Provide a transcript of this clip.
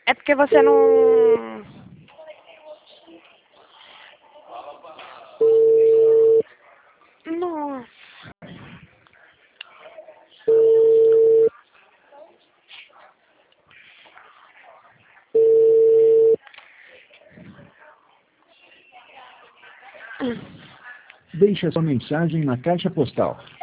É porque você não... Nossa. Deixe a sua mensagem na caixa postal